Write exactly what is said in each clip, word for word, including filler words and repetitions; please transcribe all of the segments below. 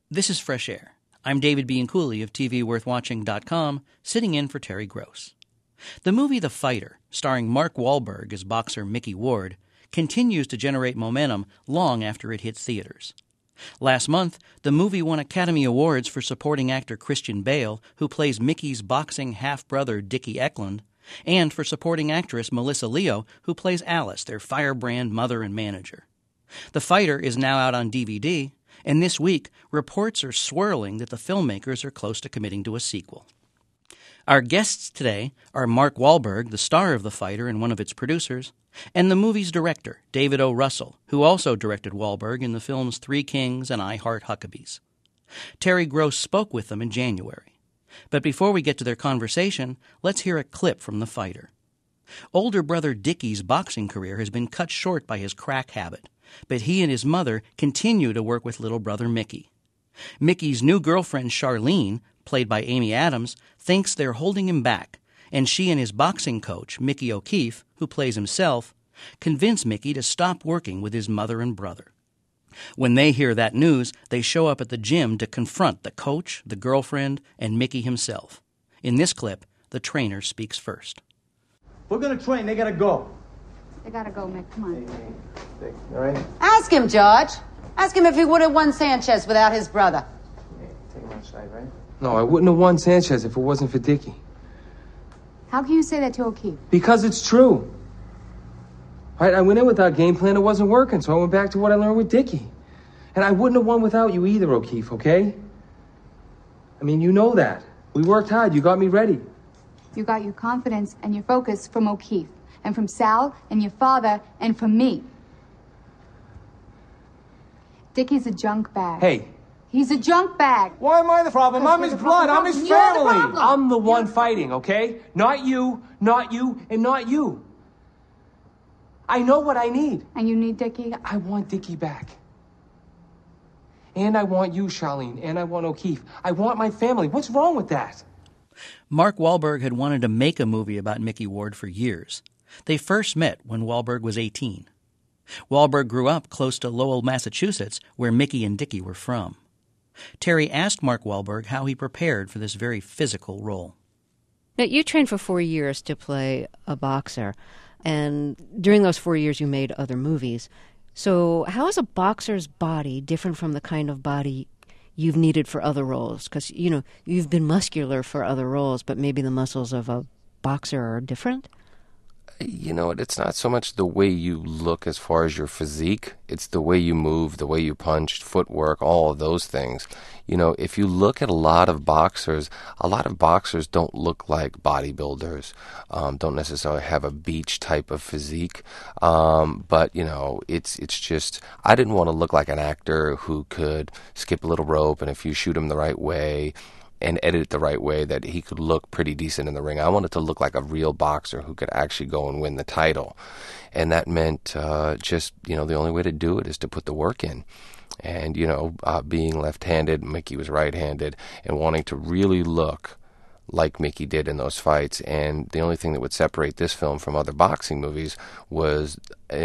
This is Fresh Air. I'm David Bianculli of T V Worth Watching dot com, sitting in for Terry Gross. The movie The Fighter, starring Mark Wahlberg as boxer Mickey Ward, continues to generate momentum long after it hits theaters. Last month, the movie won Academy Awards for supporting actor Christian Bale, who plays Mickey's boxing half-brother Dickie Eklund, and for supporting actress Melissa Leo, who plays Alice, their firebrand mother and manager. The Fighter is now out on D V D, and this week, reports are swirling that the filmmakers are close to committing to a sequel. Our guests today are Mark Wahlberg, the star of The Fighter and one of its producers, and the movie's director, David O. Russell, who also directed Wahlberg in the films Three Kings and I Heart Huckabees. Terry Gross spoke with them in January. But before we get to their conversation, let's hear a clip from The Fighter. Older brother Dickie's boxing career has been cut short by his crack habit, but he and his mother continue to work with little brother Mickey. Mickey's new girlfriend Charlene, played by Amy Adams, thinks they're holding him back, and she and his boxing coach, Mickey O'Keefe, who plays himself, convince Mickey to stop working with his mother and brother. When they hear that news, they show up at the gym to confront the coach, the girlfriend, and Mickey himself. In this clip, the trainer speaks first. We're going to train. They got to go. They got to go, Mick. Come on. Hey, hey, all right? Ask him, George. Ask him if he would have won Sanchez without his brother. Hey, take him outside, right? No, I wouldn't have won Sanchez if it wasn't for Dickie. How can you say that to O'Keefe? Because it's true. Right, I went in with that game plan, it wasn't working, so I went back to what I learned with Dickie. And I wouldn't have won without you either, O'Keefe, okay? I mean, you know that. We worked hard, you got me ready. You got your confidence and your focus from O'Keefe, and from Sal, and your father, and from me. Dickie's a junk bag. Hey. He's a junk bag. Why am I the problem? I'm his blood. I'm his You're the family. problem. I'm the one fighting, okay? Not you, not you, and not you. I know what I need. And you need Dickie? I want Dickie back. And I want you, Charlene, and I want O'Keefe. I want my family. What's wrong with that? Mark Wahlberg had wanted to make a movie about Mickey Ward for years. They first met when Wahlberg was eighteen. Wahlberg grew up close to Lowell, Massachusetts, where Mickey and Dickie were from. Terry asked Mark Wahlberg how he prepared for this very physical role. Now, you trained for four years to play a boxer, and during those four years you made other movies. So how is a boxer's body different from the kind of body you've needed for other roles? Because, you know, you've been muscular for other roles, but maybe the muscles of a boxer are different? You know, it's not so much the way you look as far as your physique. It's the way you move, the way you punch, footwork, all of those things. You know, if you look at a lot of boxers, a lot of boxers don't look like bodybuilders, um, don't necessarily have a beach type of physique. Um, but, you know, it's it's just, I didn't want to look like an actor who could skip a little rope, and if you shoot him the right way and edit it the right way, that he could look pretty decent in the ring. I wanted to look like a real boxer who could actually go and win the title. And that meant uh, just, you know, the only way to do it is to put the work in. And, you know, uh, being left-handed, Mickey was right-handed, and wanting to really look like Mickey did in those fights. And the only thing that would separate this film from other boxing movies was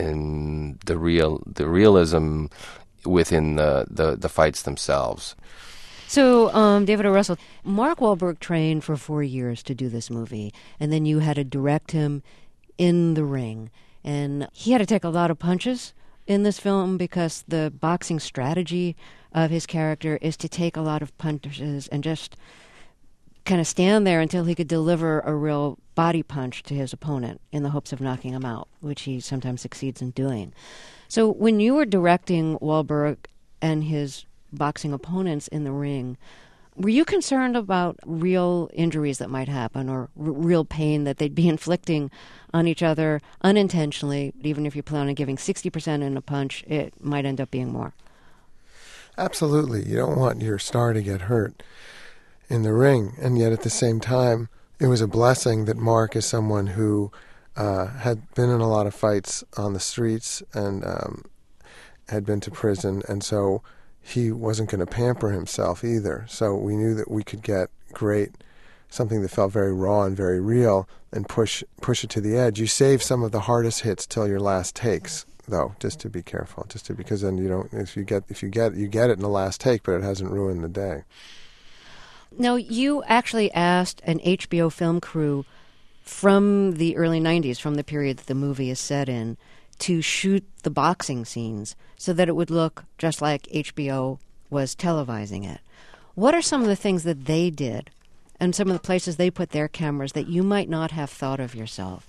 in the real the realism within the, the, the fights themselves. So, um, David O. Russell, Mark Wahlberg trained for four years to do this movie, and then you had to direct him in the ring. And he had to take a lot of punches in this film because the boxing strategy of his character is to take a lot of punches and just kind of stand there until he could deliver a real body punch to his opponent in the hopes of knocking him out, which he sometimes succeeds in doing. So when you were directing Wahlberg and his boxing opponents in the ring, were you concerned about real injuries that might happen or r- real pain that they'd be inflicting on each other unintentionally? Even if you plan on giving sixty percent in a punch, it might end up being more. Absolutely. You don't want your star to get hurt in the ring. And yet at the same time, it was a blessing that Mark is someone who uh, had been in a lot of fights on the streets and um, had been to prison. And so he wasn't going to pamper himself either. So we knew that we could get great, something that felt very raw and very real, and push push it to the edge. You save some of the hardest hits till your last takes. though, just to be careful, just to because then you don't. If you get if you get you get it in the last take, but it hasn't ruined the day. Now, you actually asked an H B O film crew from the early nineties, from the period that the movie is set in, to shoot the boxing scenes so that it would look just like H B O was televising it. What are some of the things that they did and some of the places they put their cameras that you might not have thought of yourself?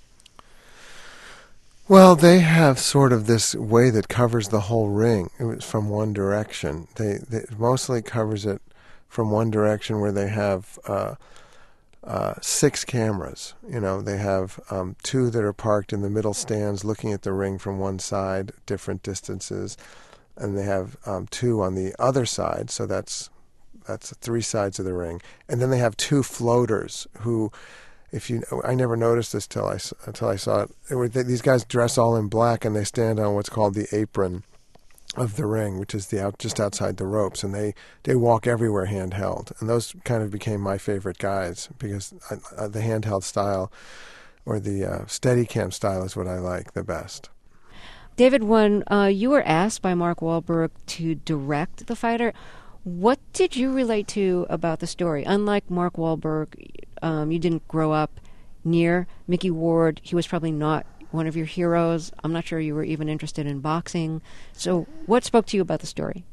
Well, they have sort of this way that covers the whole ring. It was from one direction. They, they mostly covers it from one direction, where they have uh, uh, six cameras. You know, they have um, two that are parked in the middle stands, looking at the ring from one side, different distances, and they have um, two on the other side. So that's that's three sides of the ring, and then they have two floaters who. If you, I never noticed this till I until I saw it. it were, they, these guys dress all in black, and they stand on what's called the apron of the ring, which is the out just outside the ropes, and they, they walk everywhere handheld. And those kind of became my favorite guys because I, uh, the handheld style or the uh, Steadicam style is what I like the best. David, when uh, you were asked by Mark Wahlberg to direct The Fighter, what did you relate to about the story? Unlike Mark Wahlberg, um, you didn't grow up near Mickey Ward. He was probably not one of your heroes. I'm not sure you were even interested in boxing. So what spoke to you about the story?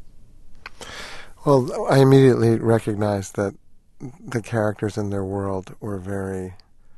Well, I immediately recognized that the characters in their world were very,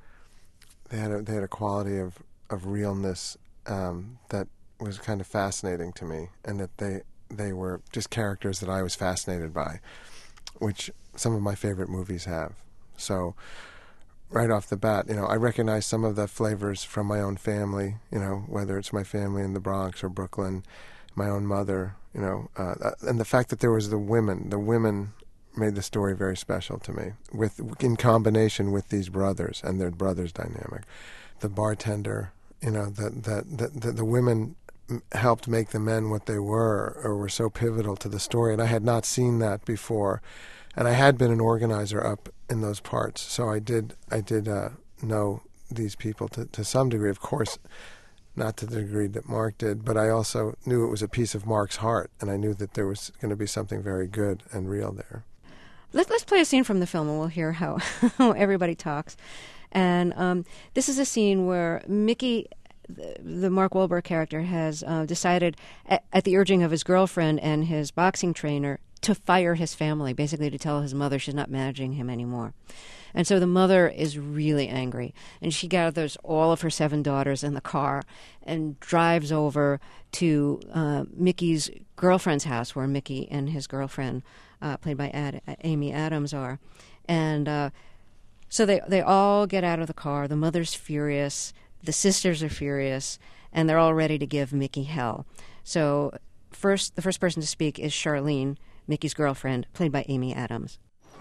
they had a, they had a quality of, of realness um, that was kind of fascinating to me, and that they they were just characters that I was fascinated by, which some of my favorite movies have. So right off the bat, you know, I recognize some of the flavors from my own family, you know, whether it's my family in the Bronx or Brooklyn, my own mother, you know, uh, and the fact that there was the women, the women made the story very special to me, with in combination with these brothers and their brothers' dynamic. The bartender, you know, the the the, the, the women helped make the men what they were, or were so pivotal to the story, and I had not seen that before. And I had been an organizer up in those parts, so I did I did uh, know these people to, to some degree. Of course, not to the degree that Mark did, but I also knew it was a piece of Mark's heart, and I knew that there was going to be something very good and real there. Let's, let's play a scene from the film, and we'll hear how, how everybody talks. And um, this is a scene where Mickey, the, the Mark Wahlberg character, has uh, decided, at, at the urging of his girlfriend and his boxing trainer, to fire his family, basically to tell his mother she's not managing him anymore. And so the mother is really angry, and she gathers all of her seven daughters in the car and drives over to uh, Mickey's girlfriend's house, where Mickey and his girlfriend, uh, played by Ad- Amy Adams, are. And uh, so they, they all get out of the car. The mother's furious, the sisters are furious, and they're all ready to give Mickey hell. So first, the first person to speak is Charlene, Mickey's girlfriend, played by Amy Adams.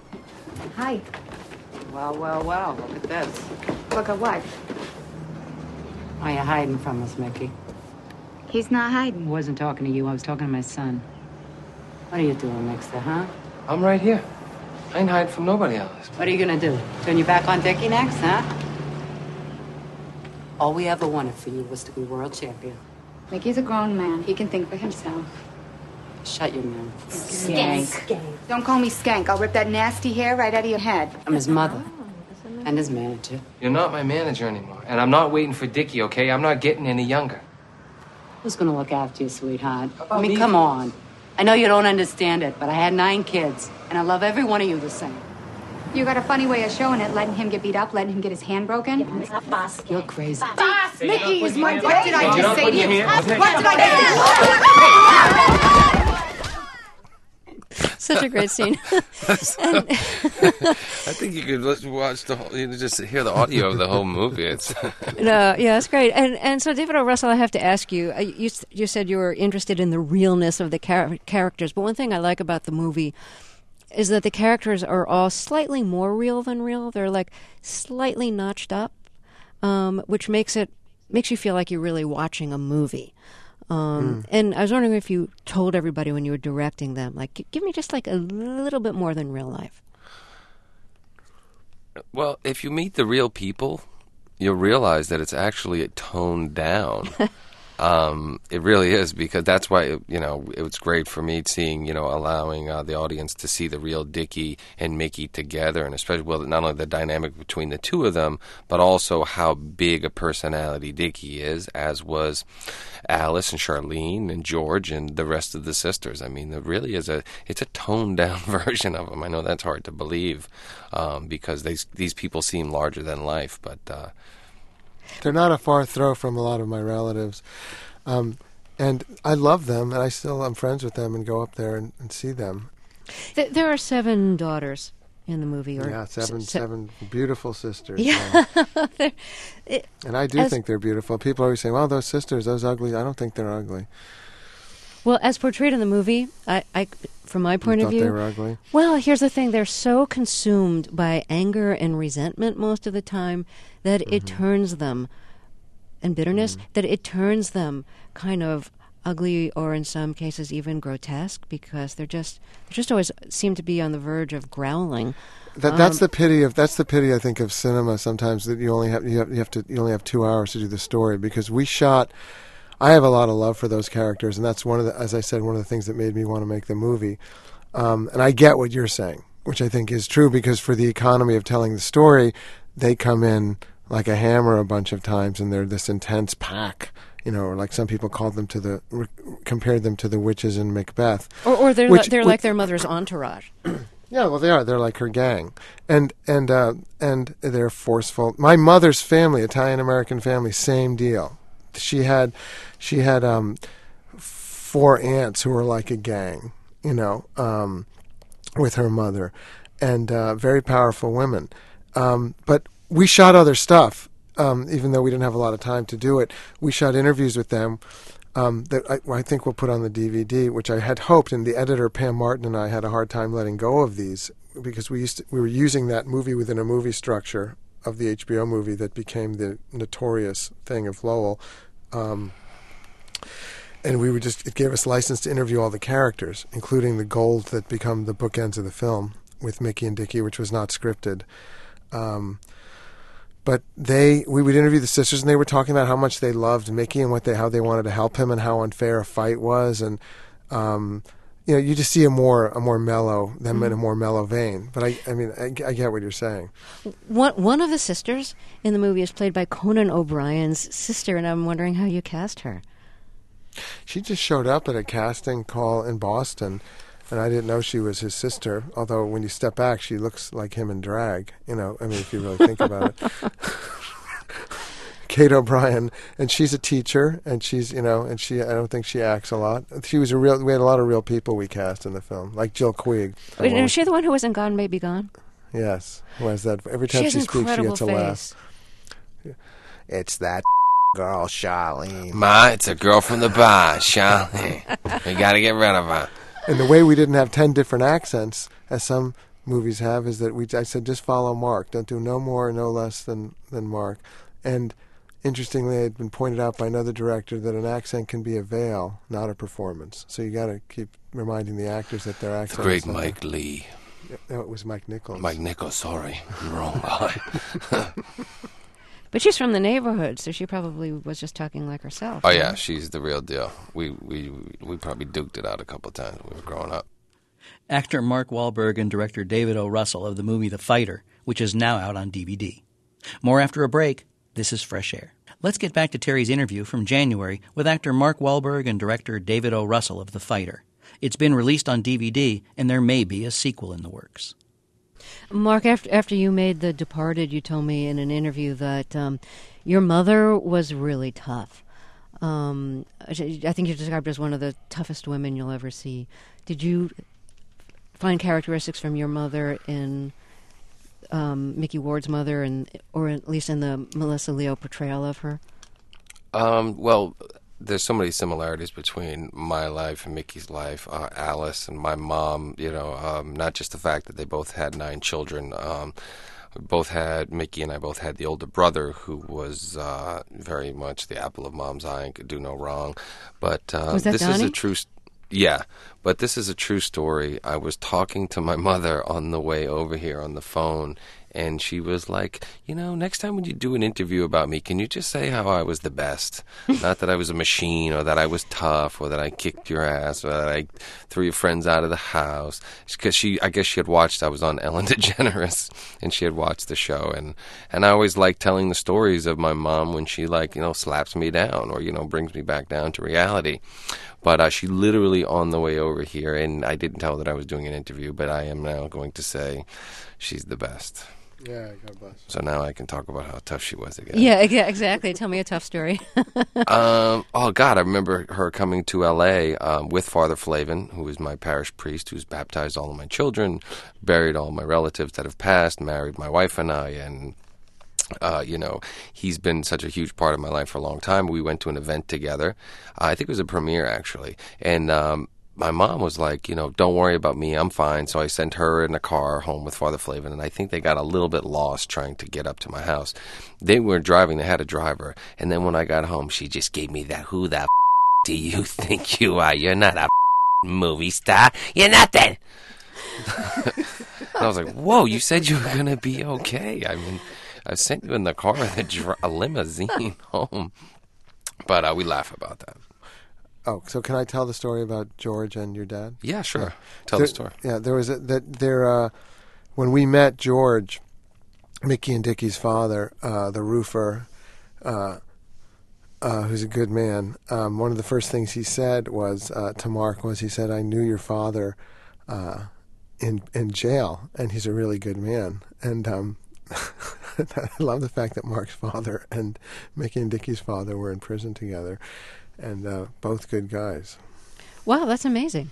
Hi. Well, well, well, look at this. Look at what? Why are you hiding from us, Mickey? He's not hiding. I wasn't talking to you. I was talking to my son. What are you doing, Mixter, huh? I'm right here. I ain't hiding from nobody else. What are you gonna do? Turn your back on Dickie next, huh? All we ever wanted for you was to be world champion. Mickey's a grown man. He can think for himself. Shut your mouth. Skank. Don't call me Skank. I'll rip that nasty hair right out of your head. I'm his mother and his manager. You're not my manager anymore, and I'm not waiting for Dickie, okay? I'm not getting any younger. Who's gonna look after you, sweetheart? I mean, me? come on. I know you don't understand it, but I had nine kids, and I love every one of you the same. You got a funny way of showing it, letting him get beat up, letting him get his hand broken. You're crazy. Boss, Mickey is my What did I just say to you? What did I do? Such a great scene. And I think you could let's watch the whole, you know, just hear the audio of the whole movie. It's no, yeah, it's great. And and so, David O. Russell, I have to ask you, uh, you you said you were interested in the realness of the char- characters, but one thing I like about the movie is that the characters are all slightly more real than real. They're like slightly notched up, um, which makes it makes you feel like you're really watching a movie. Um, mm. And I was wondering if you told everybody when you were directing them, like, give me just like a little bit more than real life. Well, if you meet the real people, you'll realize that it's actually toned down. Um, it really is, because that's why, you know, it was great for me seeing, you know, allowing uh, the audience to see the real Dickie and Mickey together, and especially, well, not only the dynamic between the two of them, but also how big a personality Dickie is, as was Alice and Charlene and George and the rest of the sisters. I mean, it really is a, it's a toned down version of them. I know that's hard to believe, um, because they, these people seem larger than life, but, uh, they're not a far throw from a lot of my relatives. Um, and I love them, and I still am friends with them and go up there and, and see them. Th- there are seven daughters in the movie. Or yeah, seven, se- seven beautiful sisters. Yeah. yeah. it, and I do as, think they're beautiful. People always say, well, those sisters, those ugly. I don't think they're ugly. Well, as portrayed in the movie, I, I from my point you of thought view... they were ugly? Well, here's the thing. They're so consumed by anger and resentment most of the time that mm-hmm. it turns them, and bitterness, mm-hmm. that it turns them kind of ugly, or in some cases even grotesque, because they're just they just always seem to be on the verge of growling. That, that's um, the pity of that's the pity I think of cinema sometimes, that you only have you have you have to you only have two hours to do the story, because we shot. I have a lot of love for those characters, and that's one of the, as I said, one of the things that made me want to make the movie. Um, and I get what you're saying, which I think is true, because for the economy of telling the story, they come in like a hammer a bunch of times, and they're this intense pack, you know, or like some people called them to the, re- compared them to the witches in Macbeth. Or, or they're, which, li- they're which, like their mother's entourage. Yeah, well, they are. They're like her gang, and and uh, and they're forceful. My mother's family, Italian American family, same deal. She had, she had um, four aunts who were like a gang, you know, um, with her mother, and uh, very powerful women. Um, but we shot other stuff, um, even though we didn't have a lot of time to do it. We shot interviews with them um, that I, I think we'll put on the D V D, which I had hoped, and the editor Pam Martin and I had a hard time letting go of these, because we used to, we were using that movie within a movie structure of the H B O movie that became the notorious thing of Lowell. Um, and we would just, it gave us license to interview all the characters, including the gold that become the bookends of the film with Mickey and Dickie, which was not scripted. Um, but they, we would interview the sisters, and they were talking about how much they loved Mickey and what they, how they wanted to help him, and how unfair a fight was. And, um, you know, you just see a more a more mellow, them mm-hmm. in a more mellow vein. But I, I mean, I, I get what you're saying. One one of the sisters in the movie is played by Conan O'Brien's sister, and I'm wondering how you cast her. She just showed up at a casting call in Boston, and I didn't know she was his sister. Although when you step back, she looks like him in drag. You know, I mean, if you really think about it. Kate O'Brien, and she's a teacher, and she's, you know, and she, I don't think she acts a lot. She was a real, we had a lot of real people we cast in the film, like Jill Quigg. Wait, is she the one who was in Gone Baby Gone? Yes, who has that, every time she, she speaks, she gets a face. laugh. It's that girl, Charlene. Ma, it's a girl from the bar, Charlene. We gotta get rid of her. And the way we didn't have ten different accents, as some movies have, is that we, I said, just follow Mark. Don't do no more, no less than, than Mark. And interestingly, it had been pointed out by another director that an accent can be a veil, not a performance. So you got to keep reminding the actors that their accent. The great is not Mike Lee. No, it was Mike Nichols. Mike Nichols, sorry, I'm wrong guy. But she's from the neighborhood, so she probably was just talking like herself. Oh yeah, she's the real deal. We we we probably duked it out a couple of times when we were growing up. Actor Mark Wahlberg and director David O. Russell of the movie The Fighter, which is now out on D V D. More after a break. This is Fresh Air. Let's get back to Terry's interview from January with actor Mark Wahlberg and director David O. Russell of The Fighter. It's been released on D V D, and there may be a sequel in the works. Mark, after after you made The Departed, you told me in an interview that um, your mother was really tough. Um, I think you're described as one of the toughest women you'll ever see. Did you find characteristics from your mother in Um, Mickey Ward's mother, and or at least in the Melissa Leo portrayal of her? Um, well, there's so many similarities between my life and Mickey's life. Uh, Alice and my mom, you know, um, not just the fact that they both had nine children. Um, we both had, Mickey and I both had the older brother who was uh, very much the apple of mom's eye and could do no wrong. But uh, was that this Donnie? is a true st- Yeah, but this is a true story. I was talking to my mother on the way over here on the phone, and she was like, you know, next time when you do an interview about me, can you just say how I was the best? Not that I was a machine, or that I was tough, or that I kicked your ass, or that I threw your friends out of the house. Because she, I guess she had watched, I was on Ellen DeGeneres, and she had watched the show, and, and I always like telling the stories of my mom when she, like, you know, slaps me down, or, you know, brings me back down to reality. But uh, she literally on the way over here, and I didn't tell her that I was doing an interview, but I am now going to say she's the best. Yeah, God bless. So now I can talk about how tough she was again. Yeah, yeah, exactly. Tell me a tough story. um, oh, God, I remember her coming to L A um, with Father Flavin, who is my parish priest, who's baptized all of my children, buried all my relatives that have passed, married my wife and I, and Uh, you know, he's been such a huge part of my life for a long time. We went to an event together. Uh, I think it was a premiere, actually. And um, my mom was like, you know, don't worry about me. I'm fine. So I sent her in a car home with Father Flavin, and I think they got a little bit lost trying to get up to my house. They were driving. They had a driver. And then when I got home, she just gave me that, who the f- do you think you are? You're not a f- movie star. You're nothing. And I was like, whoa, you said you were going to be okay. I mean, I sent you in the car in a, dr- a limousine home. But uh, we laugh about that. Oh, so can I tell the story about George and your dad? Yeah, sure. Yeah. Tell there, the story. Yeah, there was a, that there uh, when we met George, Mickey and Dickie's father, uh, the roofer, uh, uh, who's a good man. Um, one of the first things he said was uh, to Mark was he said, "I knew your father uh, in in jail, and he's a really good man." And um, I love the fact that Mark's father and Mickey and Dickie's father were in prison together, and uh, both good guys. Wow, that's amazing.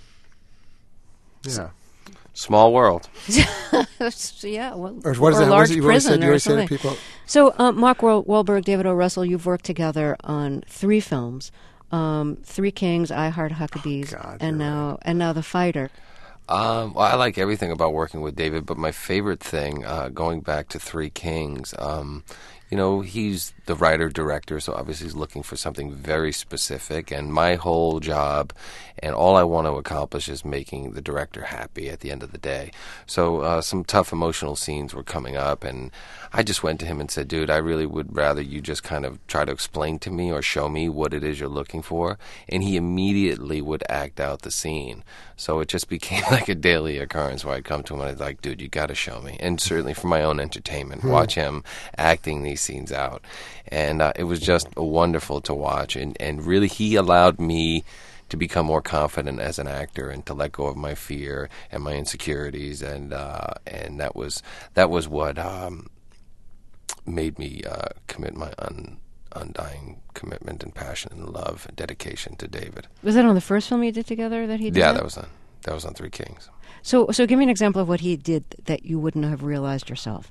Yeah. Small world. Yeah, well, Or what is or that? a What large is it you always prison said? You or always say to something. people. So, uh, Mark Wahl- Wahlberg, David O. Russell, you've worked together on three films: um, Three Kings, I Heart Huckabees, Oh, God, and you're now and now The Fighter. Um, well, I like everything about working with David, but my favorite thing, uh, going back to Three Kings, um, you know, he's the writer-director, so obviously he's looking for something very specific, and my whole job and all I want to accomplish is making the director happy at the end of the day. So uh, some tough emotional scenes were coming up, and I just went to him and said, dude, I really would rather you just kind of try to explain to me or show me what it is you're looking for, and he immediately would act out the scene. So it just became like a daily occurrence where I'd come to him and I'd like, dude, you got to show me. And certainly for my own entertainment, watch him acting these scenes out. And uh, it was just wonderful to watch. And, and really, he allowed me to become more confident as an actor and to let go of my fear and my insecurities. And uh, and that was that was what um, made me uh, commit my un, undying commitment and passion and love and dedication to David. Was that on the first film you did together that he did? Yeah, that? that was on that was on Three Kings. So, so give me an example of what he did that you wouldn't have realized yourself.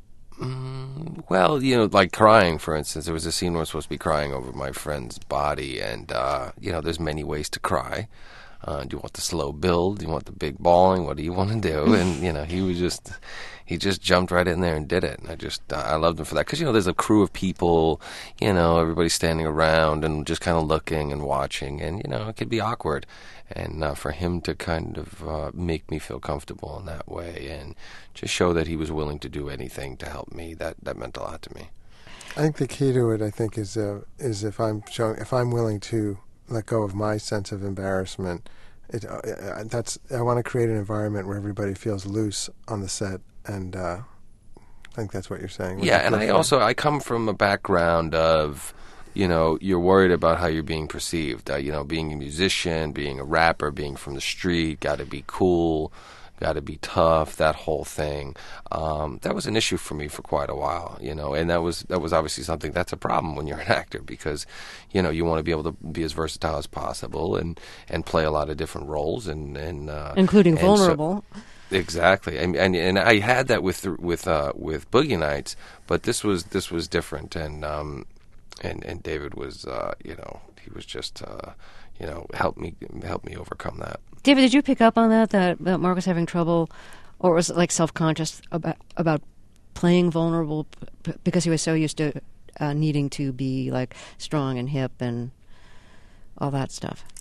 Mm, well, you know, like crying, for instance. There was a scene where I'm supposed to be crying over my friend's body, and, uh, you know, there's many ways to cry. Uh, do you want the slow build? Do you want the big bawling? What do you want to do? And, you know, he was just, he just jumped right in there and did it. And I just, uh, I loved him for that. Because, you know, there's a crew of people, you know, everybody standing around and just kind of looking and watching. And, you know, it could be awkward. And uh, for him to kind of uh, make me feel comfortable in that way and just show that he was willing to do anything to help me, that, that meant a lot to me. I think the key to it, I think, is uh, is if I'm showing, if I'm willing to let go of my sense of embarrassment. It, uh, that's I want to create an environment where everybody feels loose on the set, and uh, I think that's what you're saying. Yeah, and I also I come from a background of, you know, you're worried about how you're being perceived. Uh, you know, being a musician, being a rapper, being from the street, got to be cool, got to be tough, that whole thing. Um, that was an issue for me for quite a while, you know, and that was that was obviously something that's a problem when you're an actor because, you know, you want to be able to be as versatile as possible and, and play a lot of different roles and, and uh, including and vulnerable. So, exactly, and, and and I had that with with uh, with Boogie Nights, but this was this was different, and um, and and David was uh, you know he was just uh, you know helped me help me overcome that. David, did you pick up on that, that, that Mark was having trouble, or was it like self-conscious about about playing vulnerable p- because he was so used to uh, needing to be like strong and hip and all that stuff?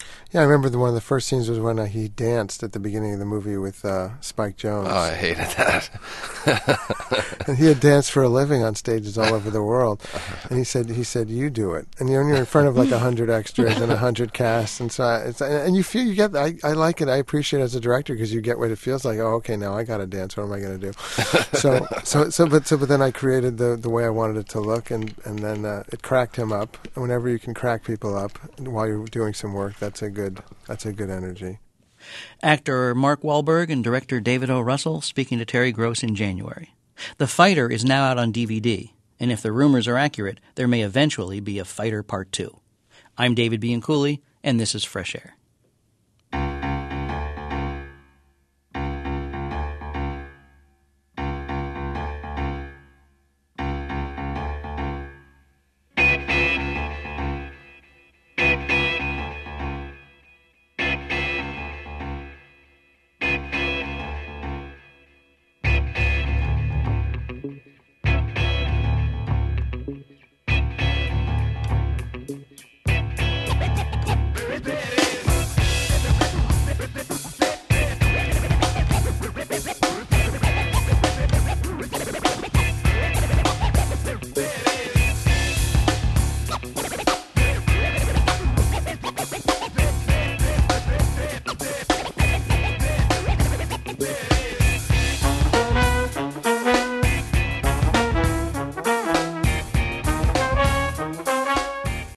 Yeah, I remember the, one of the first scenes was when uh, he danced at the beginning of the movie with uh, Spike Jonze. Oh, I hated that. And he had danced for a living on stages all over the world. And he said, "He said, you do it." And you're, you're in front of like a hundred extras and a hundred casts, and so I, it's, and you feel you get. I, I like it. I appreciate it as a director because you get what it feels like. Oh, okay, now I got to dance. What am I going to do? so, so, so, but so, but then I created the the way I wanted it to look, and and then uh, it cracked him up. Whenever you can crack people up while you're doing some work, that's a good that's a good energy. Actor Mark Wahlberg and director David O. Russell speaking to Terry Gross in January. The Fighter is now out on D V D, and if the rumors are accurate, there may eventually be a Fighter Part two. I'm David Bianculli, and this is Fresh Air.